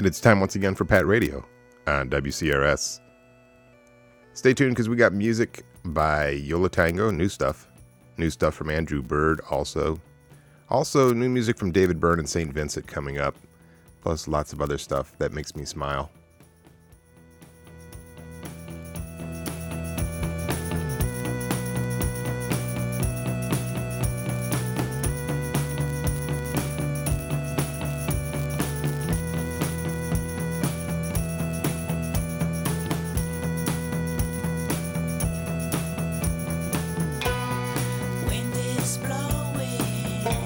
And it's time once again for Pat Radio on WCRS. Stay tuned because we got music by Yola Tango, new stuff. New stuff from Andrew Bird also. Also, new music from David Byrne and St. Vincent coming up. Plus lots of other stuff that makes me smile.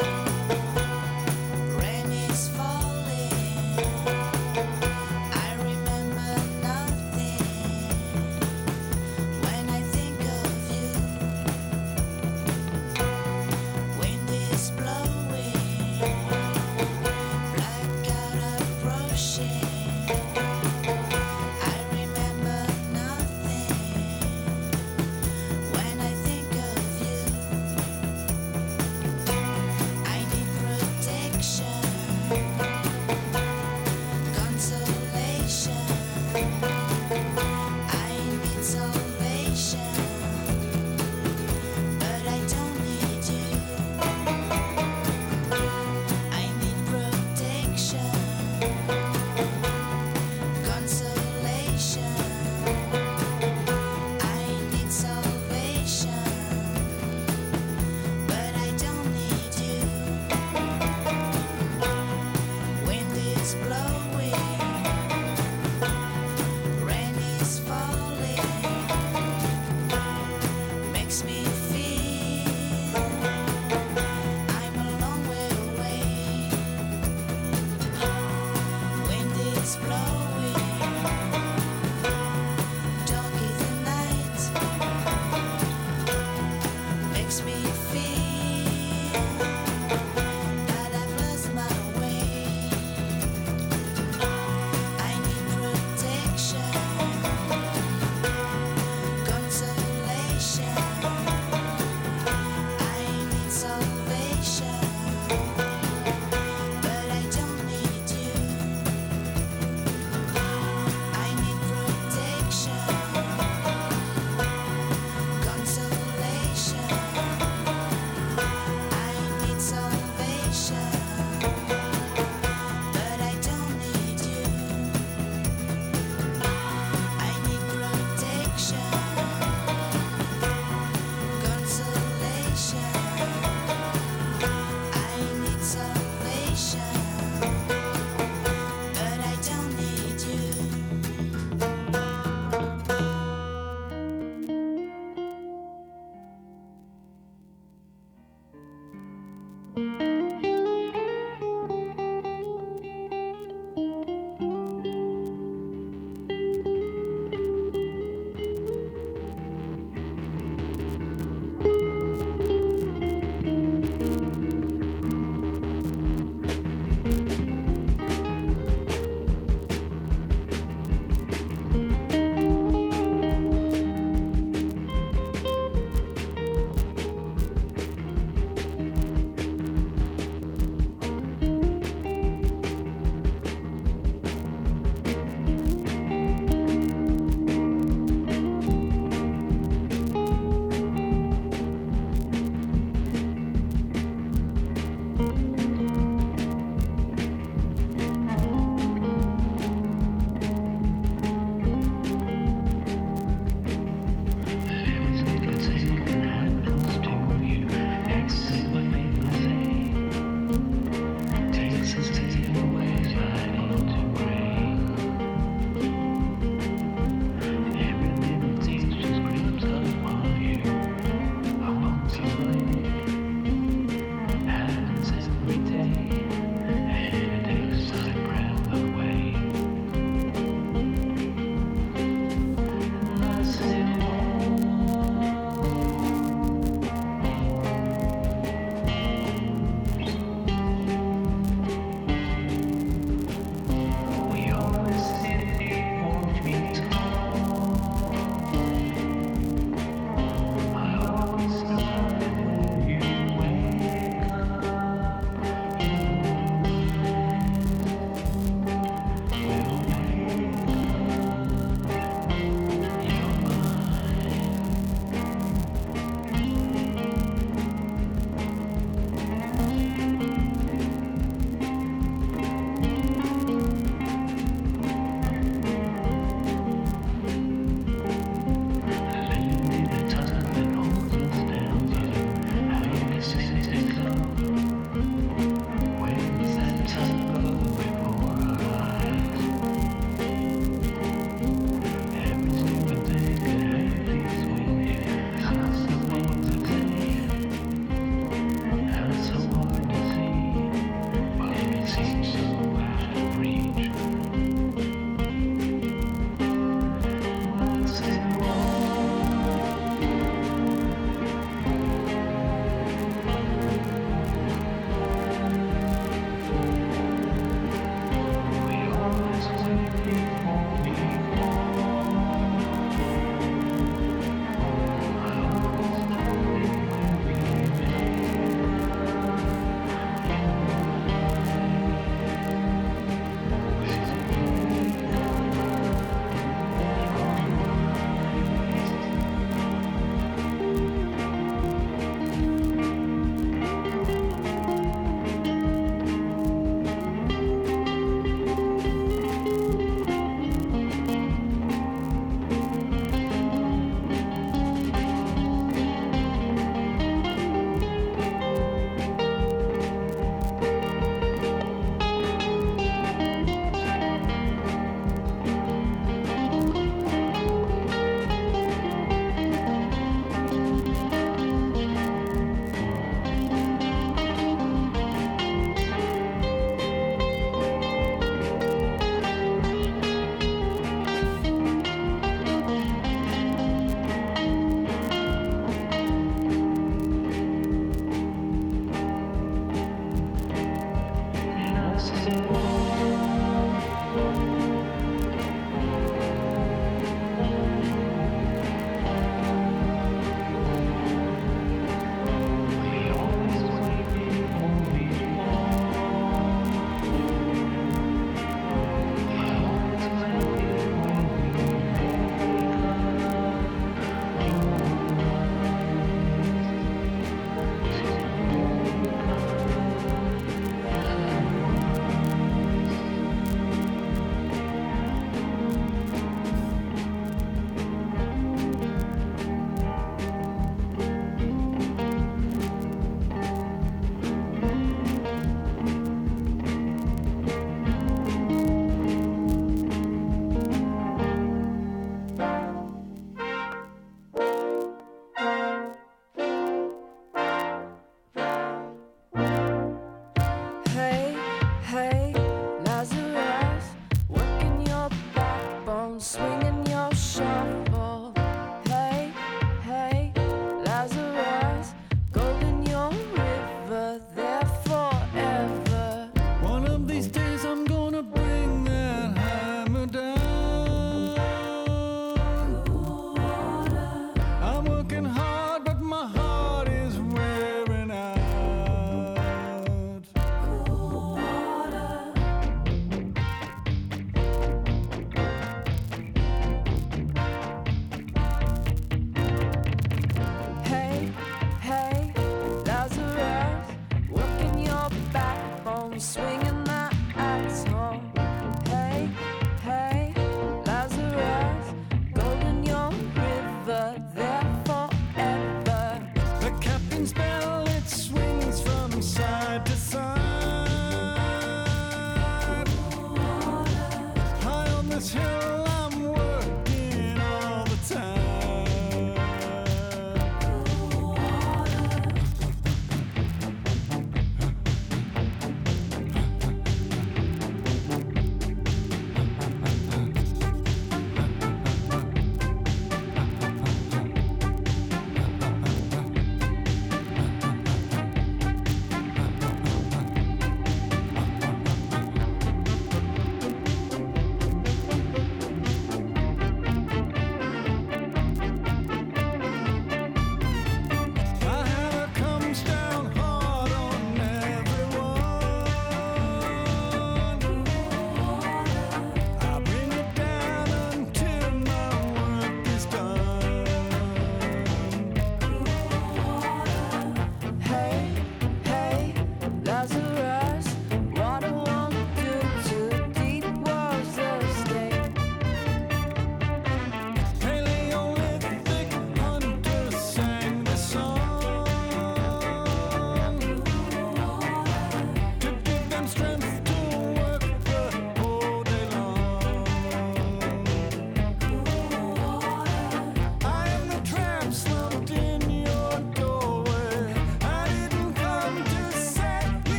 Rain is falling. I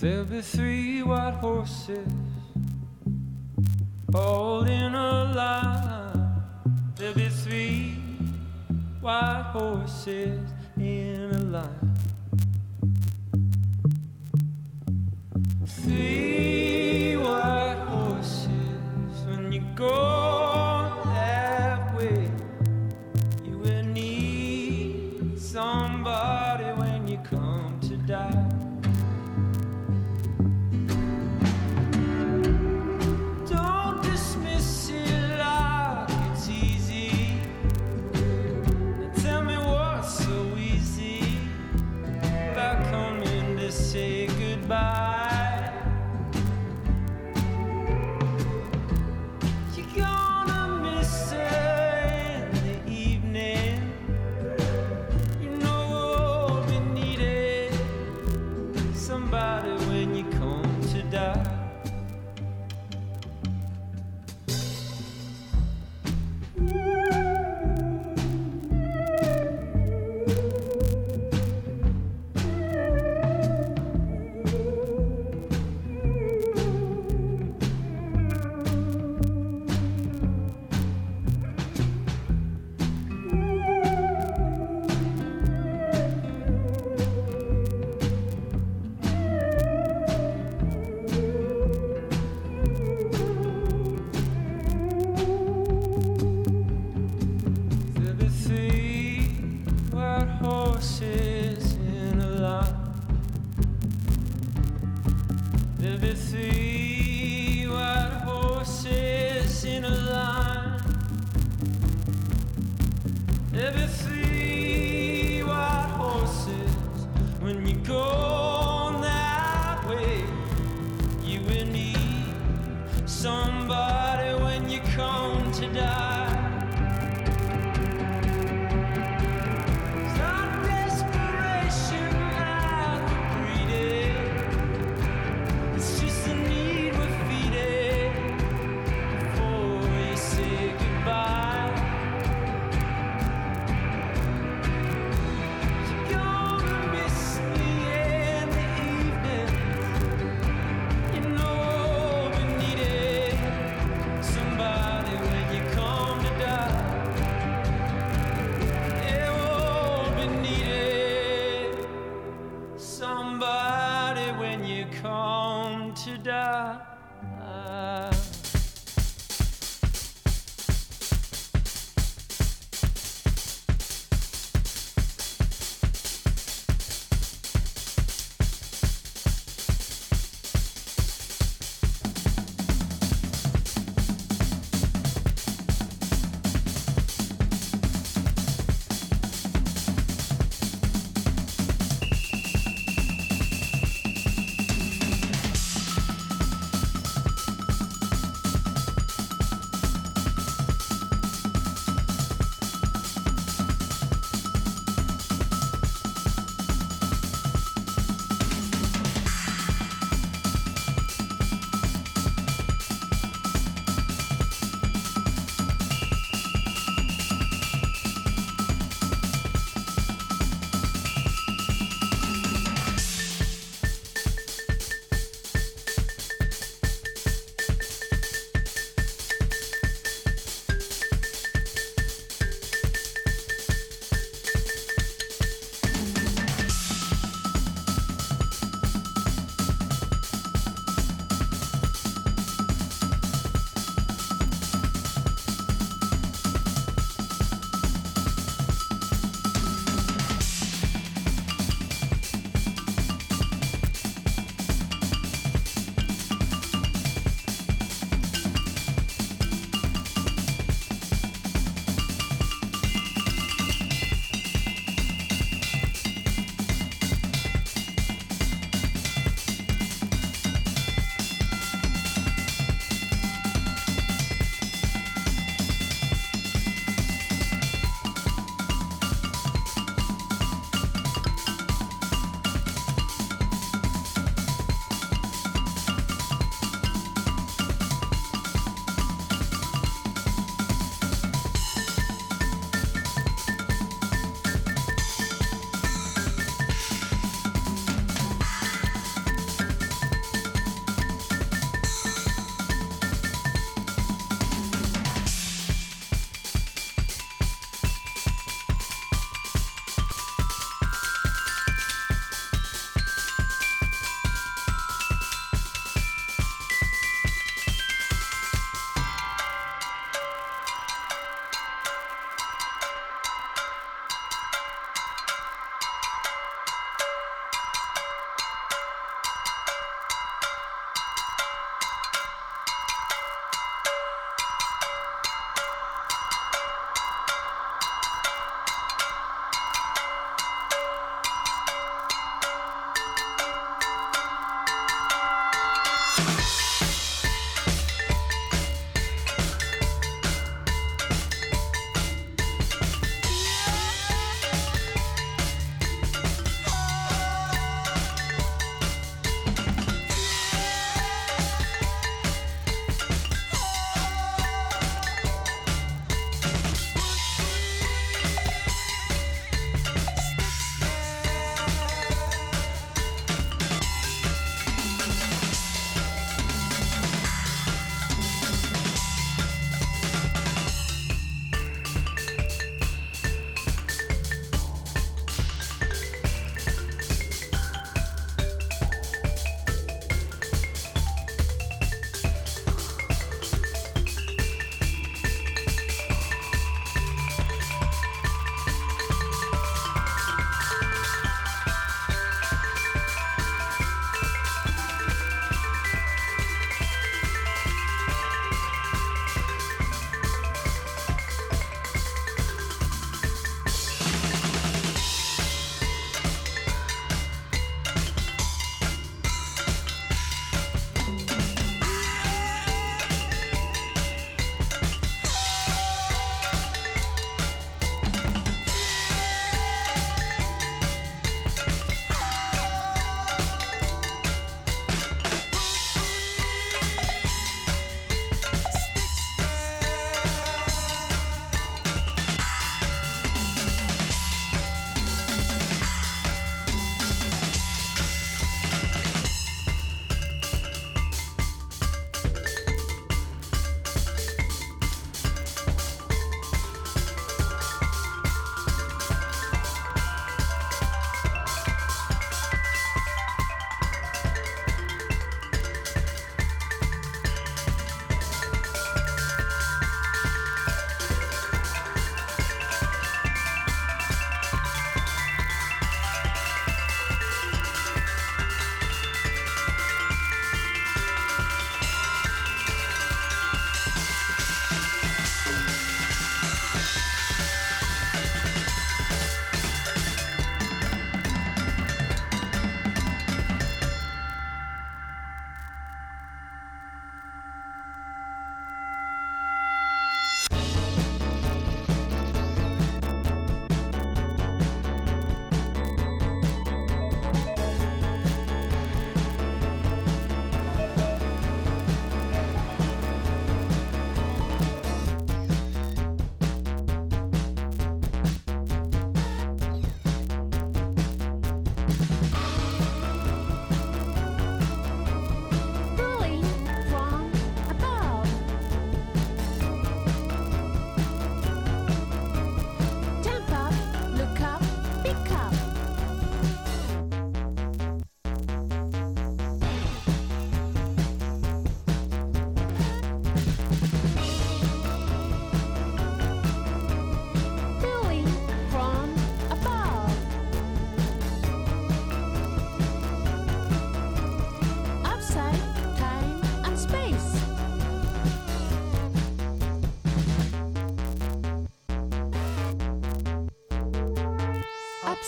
There'll be 3 white horses all in a line. There'll be 3 white horses in a line. 3 white horses. When you go that way, you will need somebody when you come to die. Say goodbye. You're gonna miss her in the evening. You know we'll be needing somebody when you come to die. Horses in a line. There'll be 3 white horses in a line. There'll be 3 white horses. When you go that way, you will need somebody when you come to die. Come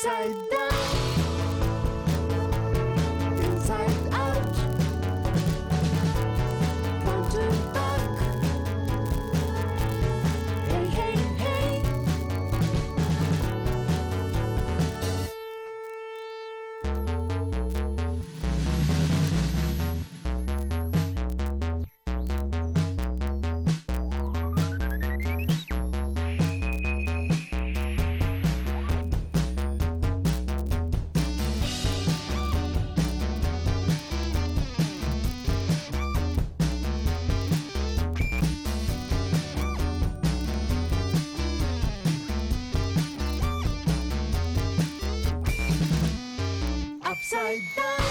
Upside down, inside out, front to back. Hey, hey, hey. Upside down,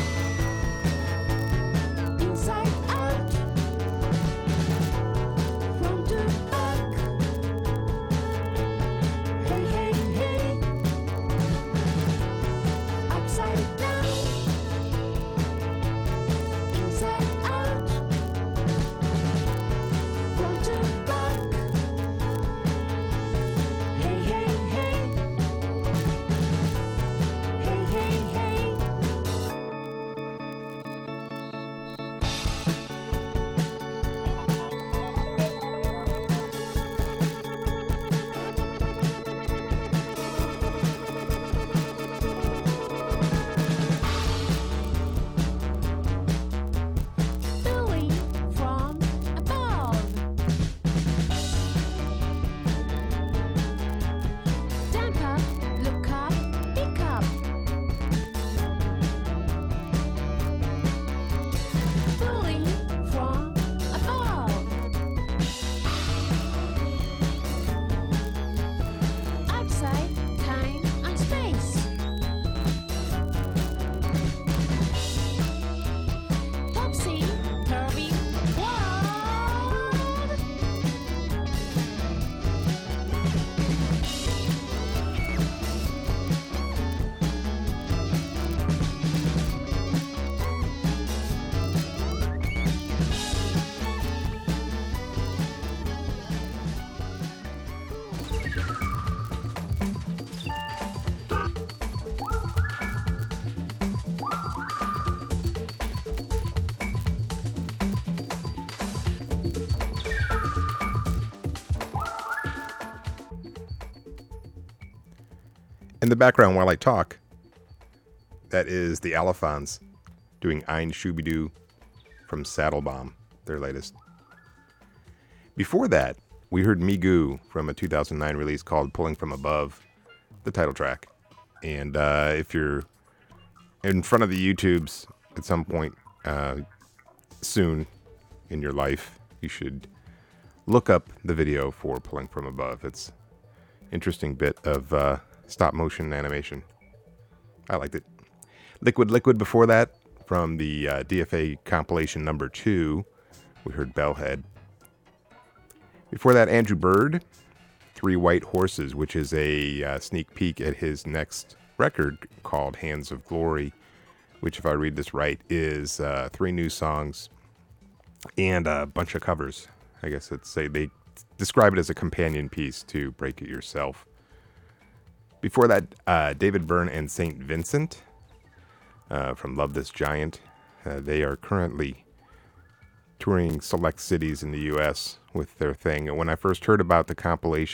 inside out, front to back. Hey, hey, hey. Upside down, inside out, front to back. Hey, hey, hey. Hey, hey, hey. Billy from above. Damp up, look up, pick up. Billy from above. Outside, time and space. Topsy turvy world. In the background while I talk, that is the Allophons doing Ein Shooby-Doo from Saddlebomb, their latest. Before that, we heard Migu from a 2009 release called Pulling From Above, the title track. And if you're in front of the YouTubes at some point soon in your life, you should look up the video for Pulling From Above. It's an interesting bit of stop motion animation. I liked it. Liquid before that, from the DFA compilation number 2, we heard Bellhead. Before that, Andrew Bird, Three White Horses, which is a sneak peek at his next record called Hands of Glory, which, if I read this right, is 3 new songs and a bunch of covers. I guess they describe it as a companion piece to Break It Yourself. Before that, David Byrne and St. Vincent from Love This Giant. They are currently touring select cities in the U.S. with their thing. And when I first heard about the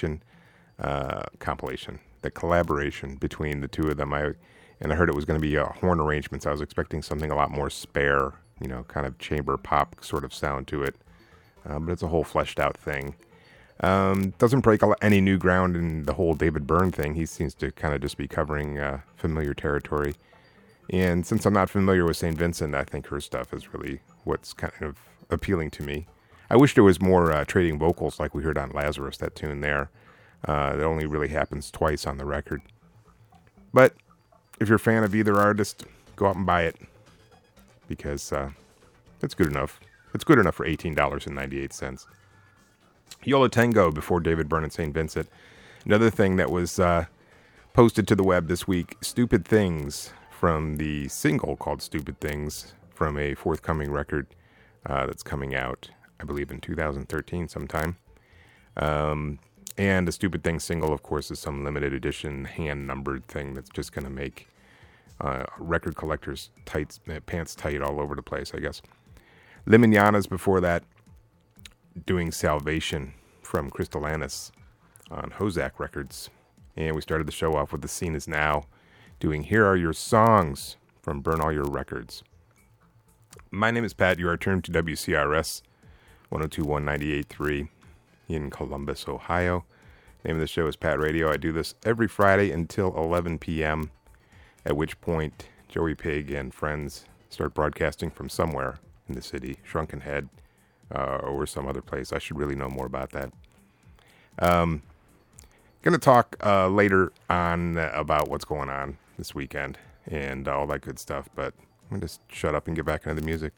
the collaboration between the two of them, I heard it was going to be horn arrangements. I was expecting something a lot more spare, kind of chamber pop sort of sound to it. But it's a whole fleshed out thing. Doesn't break any new ground in the whole David Byrne thing. He seems to kind of just be covering familiar territory. And since I'm not familiar with St. Vincent, I think her stuff is really what's kind of appealing to me. I wish there was more trading vocals like we heard on Lazarus, that tune there. That only really happens twice on the record. But if you're a fan of either artist, go out and buy it. Because it's good enough. It's good enough for $18.98. Yo La Tengo before David Byrne and St. Vincent. Another thing that was posted to the web this week, Stupid Things, from the single called Stupid Things from a forthcoming record that's coming out, I believe, in 2013 sometime. And And the Stupid Thing single, of course, is some limited edition hand-numbered thing that's just going to make record collectors' pants tight all over the place, I guess. Le Mananas before that, doing Salvation from Crystal Annis on Hozak Records. And we started the show off with The Scene Is Now, doing Here Are Your Songs from Burn All Your Records. My name is Pat. You are tuned to WCRS 102.1 98.3 in Columbus, Ohio. Name of the show is Pat Radio. I do this every Friday until 11 p.m., at which point Joey Pig and friends start broadcasting from somewhere in the city, Shrunken Head, or some other place. I should really know more about that. Going to talk later on about what's going on this weekend and all that good stuff, but I'm going to just shut up and get back into the music.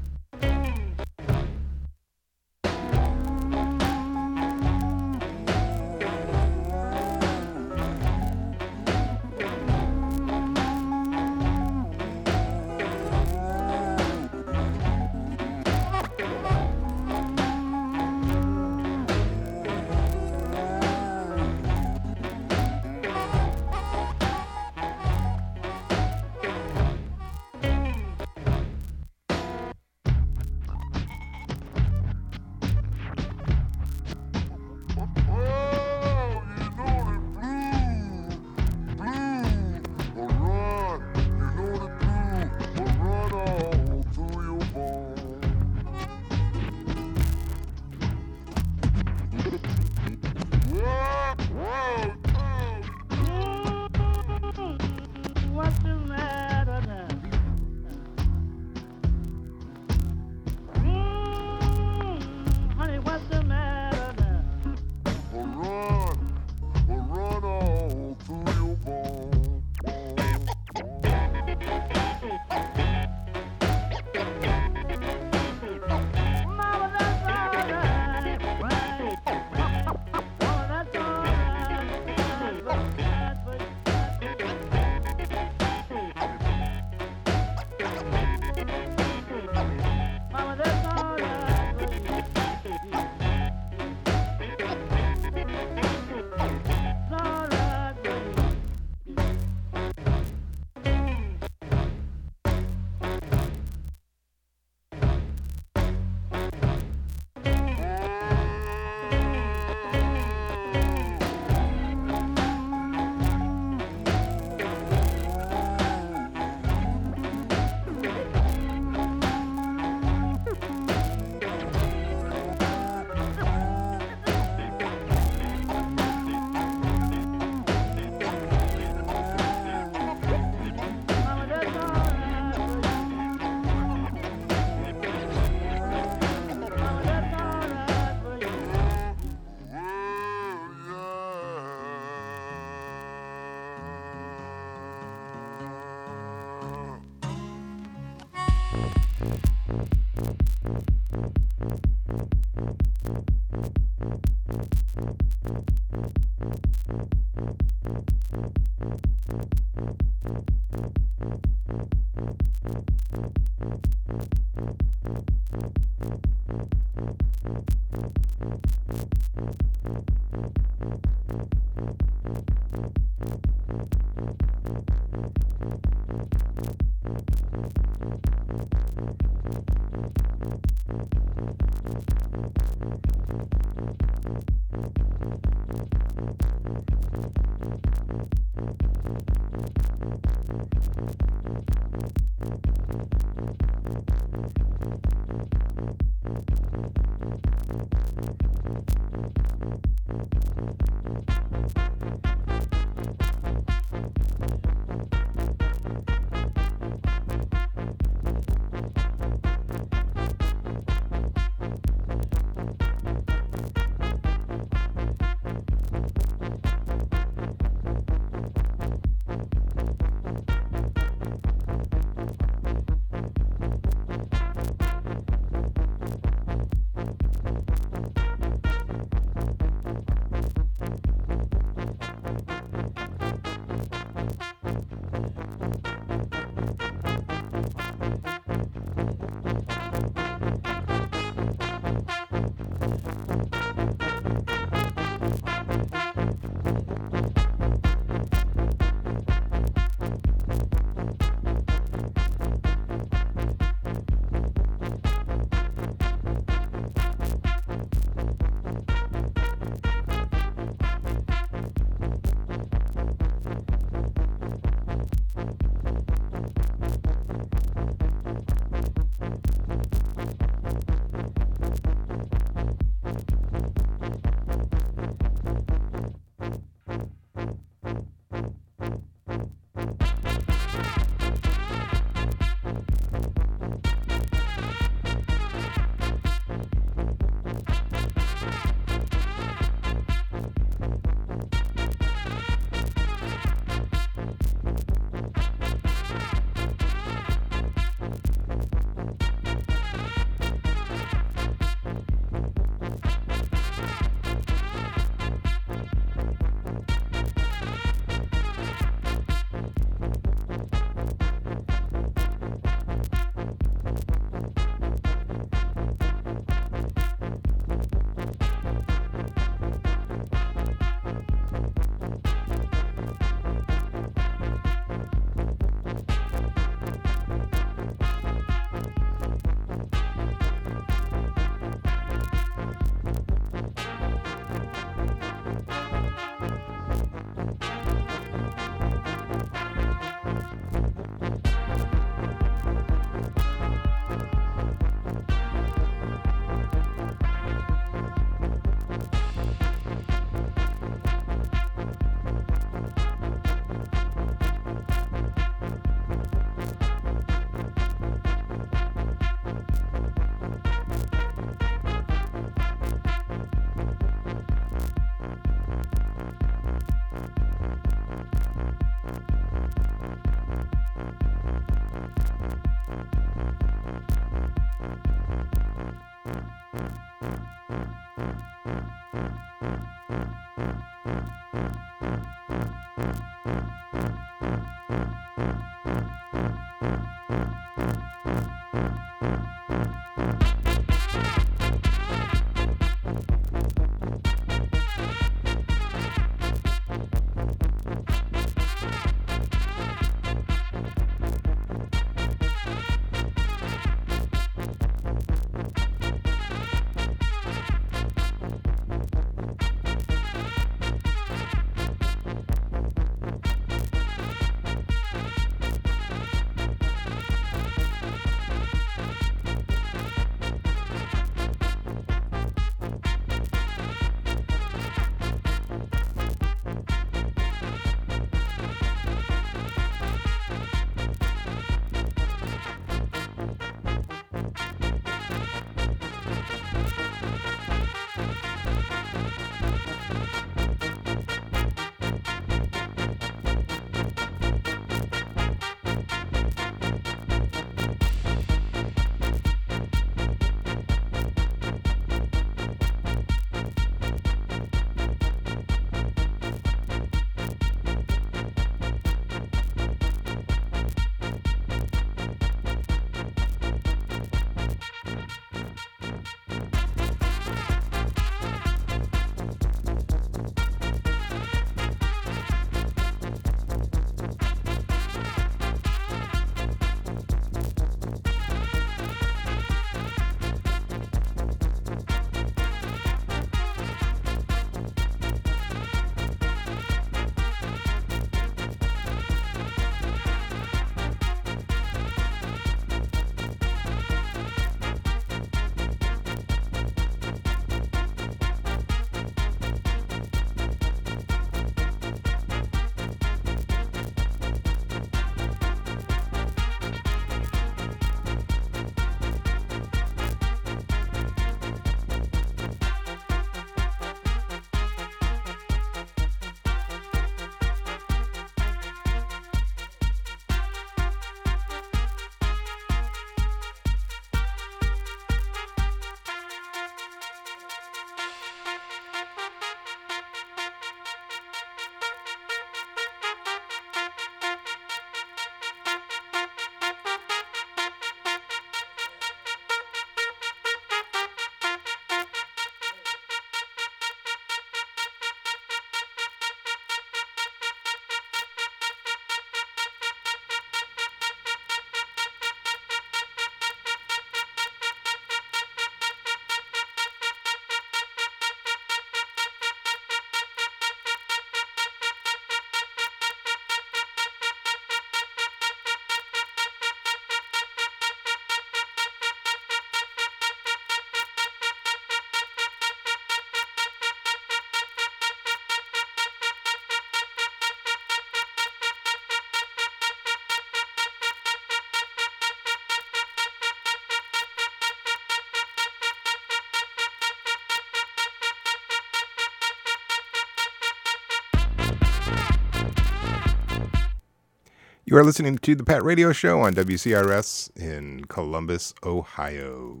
You are listening to the Pat Radio Show on WCRS in Columbus, Ohio.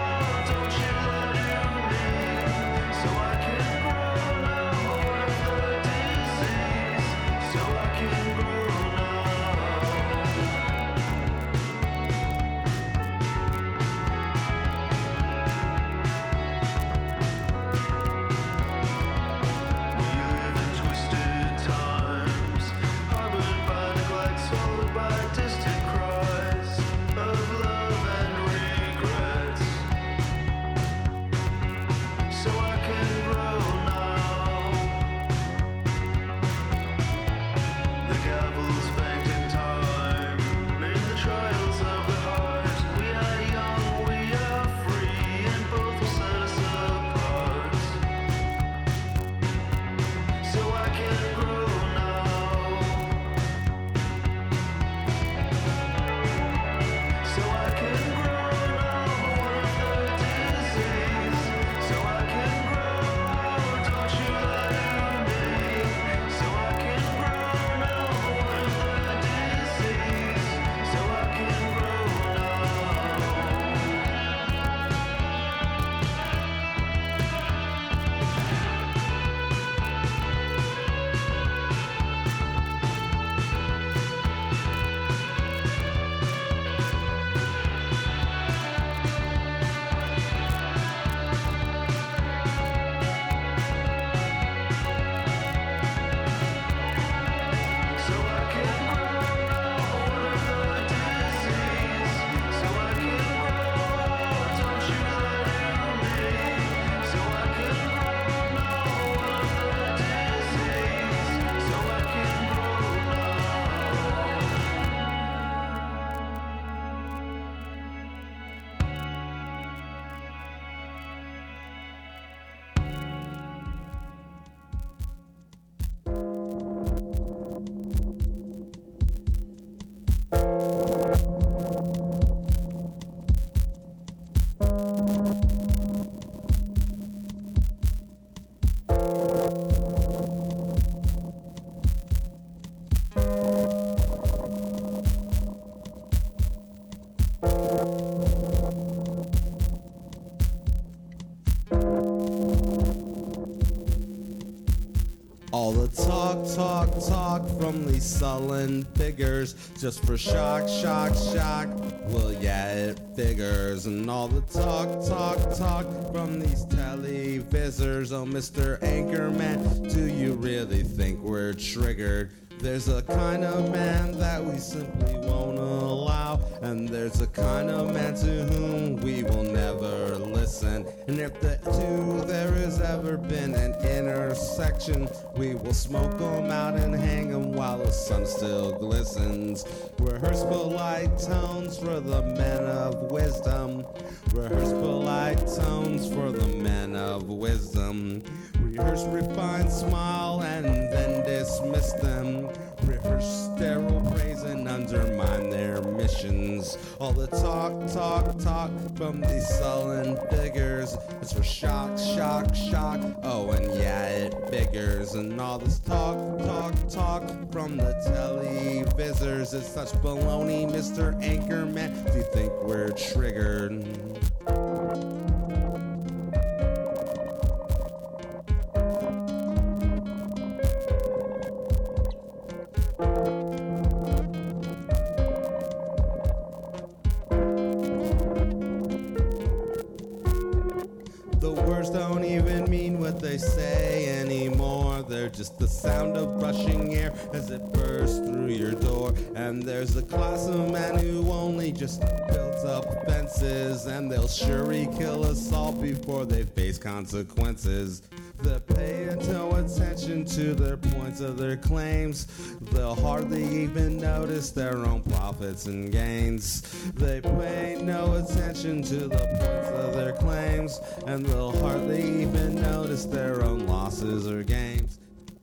So I can grow now. All the talk from these sullen figures, just for shock. Well, yeah, it figures. And all the talk from these televisors. Oh, Mr. Anchorman, do you really think we're triggered? There's a kind of man that we simply won't allow, and there's a kind of man to whom we will never listen. And if the two there has ever been an intersection, we will smoke 'em out and hang 'em while the sun still glistens. Rehearse polite tones for the men of wisdom. Rehearse polite tones for the men of wisdom. Rehearse refined smile and then dismiss them. Rehearse sterile praise and undermine their missions. All the talk from these sullen figures. It's for shock. Oh, and yeah, it figures. And all this talk from the televisors. It's such baloney, Mr. Anchorman. Do you think we're triggered? The words don't even mean what they say anymore. They're just the sound of rushing air as it bursts through your door. And there's a class of men who only just built up fences, and they'll surely kill us all before they face consequences. They'll pay no attention to their points of their claims. They'll hardly even notice their own profits and gains. They pay no attention to the points of their claims, and they'll hardly even notice their own losses or gains.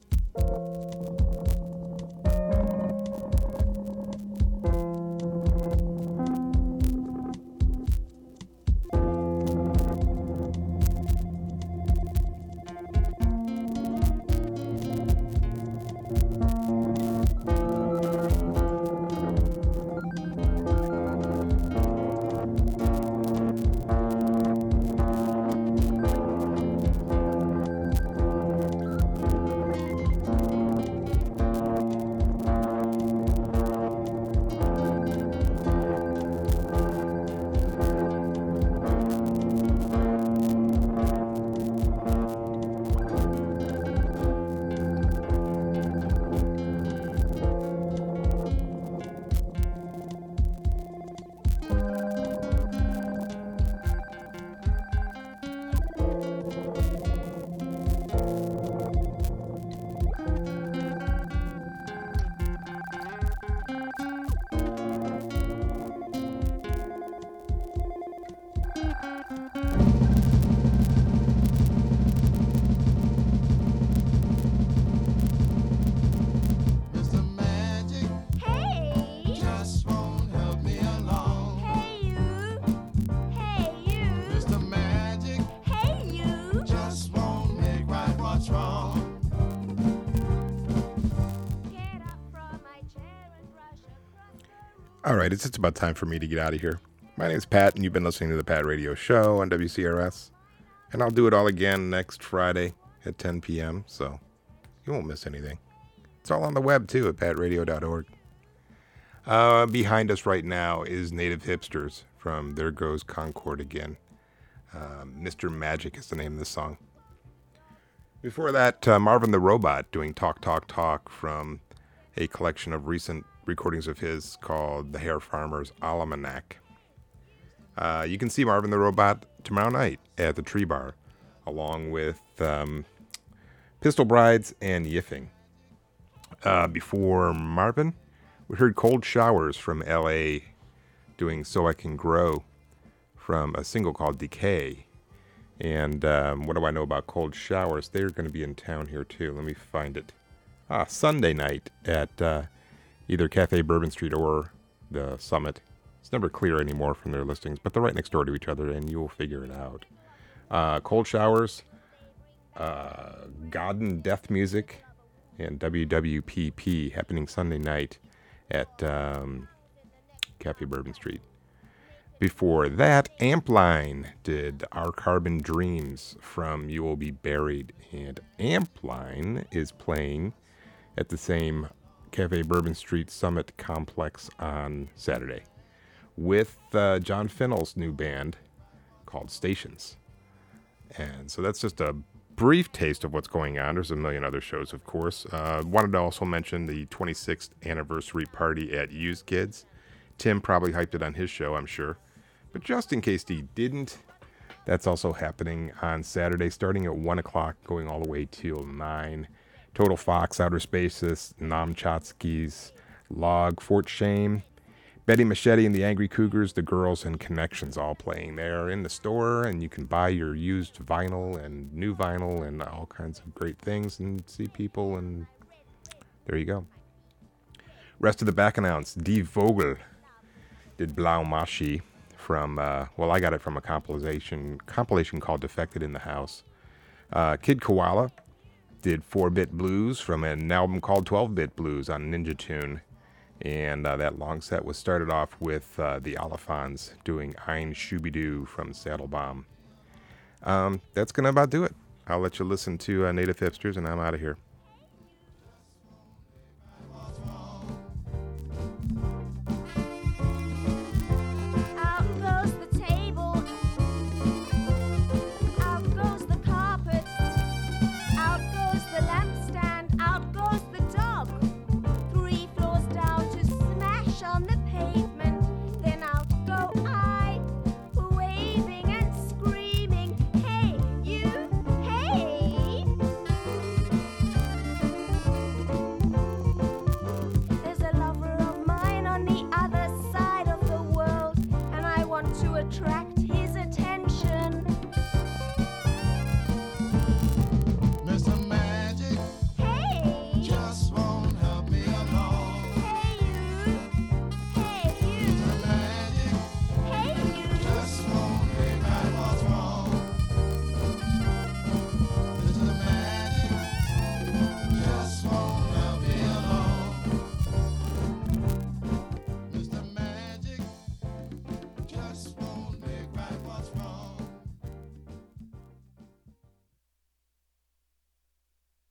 All right, it's just about time for me to get out of here. My name's Pat, and you've been listening to the Pat Radio Show on WCRS. And I'll do it all again next Friday at 10 p.m., so you won't miss anything. It's all on the web, too, at patradio.org. Behind us right now is Native Hipsters from There Goes Concord Again. Mr. Magic is the name of the song. Before that, Marvin the Robot doing Talk, Talk, Talk from a collection of recent recordings of his called The Hair Farmer's Almanac. You can see Marvin the Robot tomorrow night at the Tree Bar, along with Pistol Brides and Yiffing. Before Marvin, we heard Cold Showers from L.A. doing So I Can Grow from a single called Decay. And what do I know about Cold Showers? They're going to be in town here too. Let me find it. Sunday night at either Cafe Bourbon Street or the Summit. It's never clear anymore from their listings, but they're right next door to each other, and you'll figure it out. Cold Showers, Godden Death Music, and WWPP happening Sunday night at Cafe Bourbon Street. Before that, Ampline did Our Carbon Dreams from You Will Be Buried. And Ampline is playing at the same Cafe Bourbon Street Summit Complex on Saturday with John Finnell's new band called Stations. And so that's just a brief taste of what's going on. There's a million other shows, of course. Wanted to also mention the 26th anniversary party at Used Kids. Tim probably hyped it on his show, I'm sure. But just in case he didn't, that's also happening on Saturday, starting at 1 o'clock, going all the way till 9. Total Fox, Outer Spaces, Nam Chotsky's, Log, Fort Shame, Betty Machete and the Angry Cougars, The Girls, and Connections all playing there in the store. And you can buy your used vinyl and new vinyl and all kinds of great things and see people. And there you go. Rest of the Bacchanals, Die Vogel did Blau Maschi from, I got it from a compilation called Defected in the House. Kid Koala did 4-Bit Blues from an album called 12-Bit Blues on Ninja Tune. And that long set was started off with the Oliphants doing Ein Shooby-Doo from Saddlebomb. That's going to about do it. I'll let you listen to Native Hipsters, and I'm out of here.